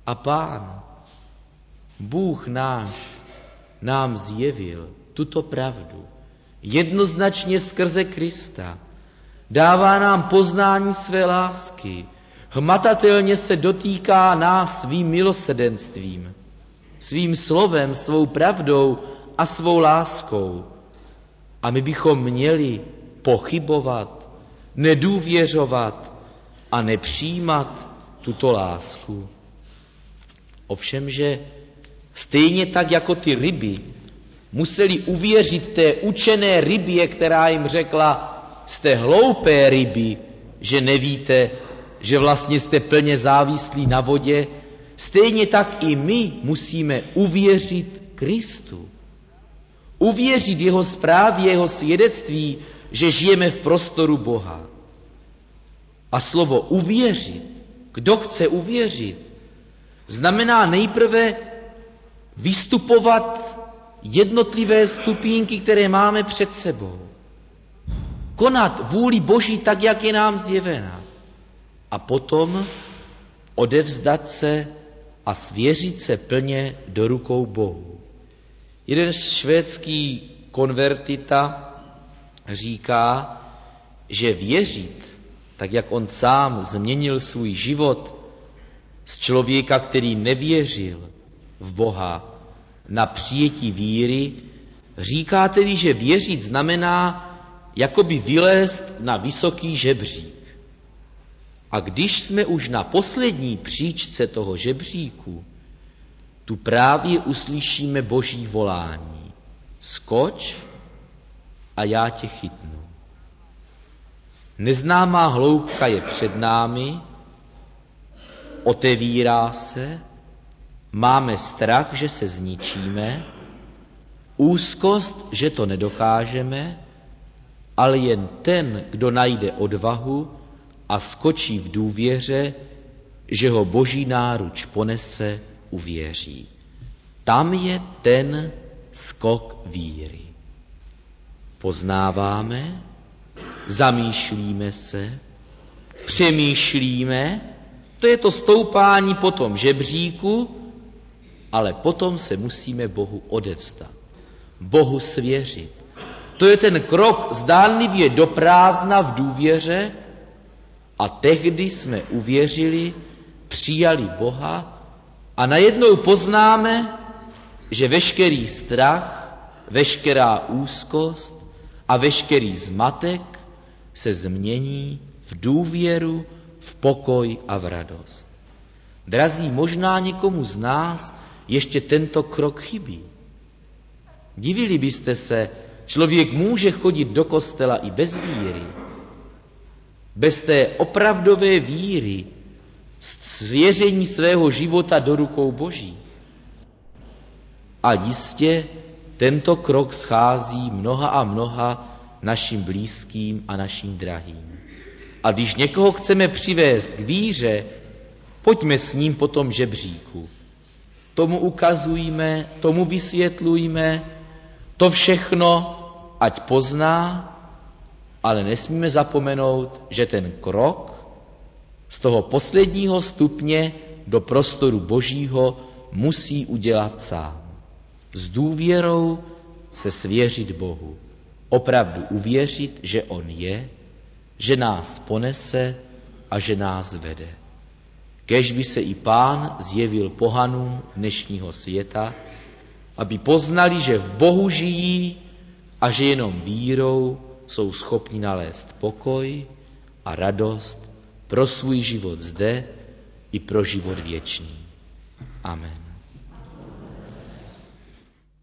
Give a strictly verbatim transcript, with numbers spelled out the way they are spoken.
A Pán, Bůh náš, nám zjevil tuto pravdu jednoznačně skrze Krista. Dává nám poznání své lásky, hmatatelně se dotýká nás svým milosrdenstvím, svým slovem, svou pravdou a svou láskou. A my bychom měli pochybovat, nedůvěřovat a nepřijímat tuto lásku. Ovšemže stejně tak jako ty ryby museli uvěřit té učené rybě, která jim řekla, jste hloupé ryby, že nevíte, že vlastně jste plně závislí na vodě, stejně tak i my musíme uvěřit Kristu. Uvěřit jeho zprávě, jeho svědectví, že žijeme v prostoru Boha. A slovo uvěřit, kdo chce uvěřit, znamená nejprve vystupovat jednotlivé stupínky, které máme před sebou. Konat vůli Boží tak, jak je nám zjevena. A potom odevzdat se a svěřit se plně do rukou Bohu. Jeden švédský konvertita říká, že věřit, tak jak on sám změnil svůj život z člověka, který nevěřil v Boha, na přijetí víry, říká tedy, že věřit znamená jakoby vylézt na vysoký žebřík. A když jsme už na poslední příčce toho žebříku, tu právě uslyšíme Boží volání. Skoč a já tě chytnu. Neznámá hloubka je před námi, otevírá se, máme strach, že se zničíme, úzkost, že to nedokážeme, ale jen ten, kdo najde odvahu a skočí v důvěře, že ho Boží náruč ponese, uvěří. Tam je ten skok víry. Poznáváme, zamýšlíme se, přemýšlíme, to je to stoupání po tom žebříku, ale potom se musíme Bohu odevzdat, Bohu svěřit. To je ten krok zdánlivě do prázdna v důvěře a tehdy jsme uvěřili, přijali Boha a najednou poznáme, že veškerý strach, veškerá úzkost a veškerý zmatek se změní v důvěru, v pokoj a v radost. Drazí, možná někomu z nás ještě tento krok chybí. Divili byste se, člověk může chodit do kostela i bez víry. Bez té opravdové víry, svěření svého života do rukou Boží. A jistě tento krok schází mnoha a mnoha našim blízkým a našim drahým. A když někoho chceme přivést k víře, pojďme s ním po tom žebříku. Tomu ukazujme, tomu vysvětlujme, to všechno ať pozná, ale nesmíme zapomenout, že ten krok z toho posledního stupně do prostoru Božího musí udělat sám. S důvěrou se svěřit Bohu. Opravdu uvěřit, že On je, že nás ponese a že nás vede. Kéž by se i Pán zjevil pohanům dnešního světa, aby poznali, že v Bohu žijí a že jenom vírou jsou schopni nalézt pokoj a radost pro svůj život zde i pro život věčný. Amen.